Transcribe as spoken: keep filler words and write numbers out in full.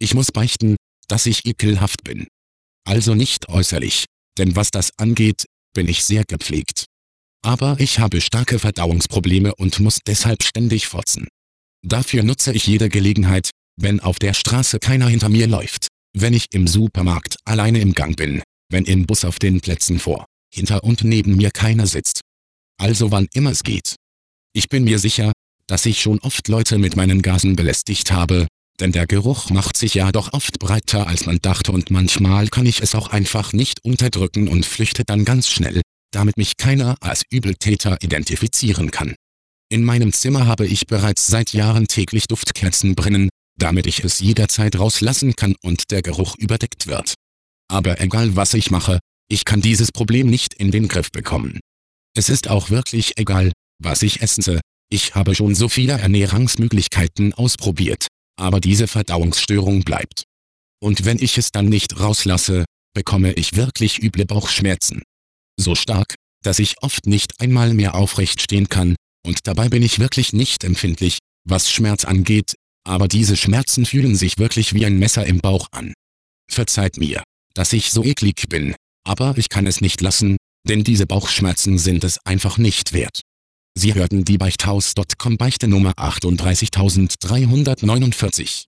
Ich muss beichten, dass ich ekelhaft bin. Also nicht äußerlich, denn was das angeht, bin ich sehr gepflegt. Aber ich habe starke Verdauungsprobleme und muss deshalb ständig furzen. Dafür nutze ich jede Gelegenheit, wenn auf der Straße keiner hinter mir läuft, wenn ich im Supermarkt alleine im Gang bin, wenn im Bus auf den Plätzen vor, hinter und neben mir keiner sitzt. Also wann immer es geht. Ich bin mir sicher, dass ich schon oft Leute mit meinen Gasen belästigt habe, denn der Geruch macht sich ja doch oft breiter als man dachte und manchmal kann ich es auch einfach nicht unterdrücken und flüchte dann ganz schnell, damit mich keiner als Übeltäter identifizieren kann. In meinem Zimmer habe ich bereits seit Jahren täglich Duftkerzen brennen, damit ich es jederzeit rauslassen kann und der Geruch überdeckt wird. Aber egal was ich mache, ich kann dieses Problem nicht in den Griff bekommen. Es ist auch wirklich egal, was ich esse. Ich habe schon so viele Ernährungsmöglichkeiten ausprobiert, aber diese Verdauungsstörung bleibt. Und wenn ich es dann nicht rauslasse, bekomme ich wirklich üble Bauchschmerzen. So stark, dass ich oft nicht einmal mehr aufrecht stehen kann, und dabei bin ich wirklich nicht empfindlich, was Schmerz angeht, aber diese Schmerzen fühlen sich wirklich wie ein Messer im Bauch an. Verzeiht mir, dass ich so eklig bin, aber ich kann es nicht lassen, denn diese Bauchschmerzen sind es einfach nicht wert. Sie hörten die Beichthaus Punkt com Beichte Nummer achtunddreißigtausenddreihundertneunundvierzig.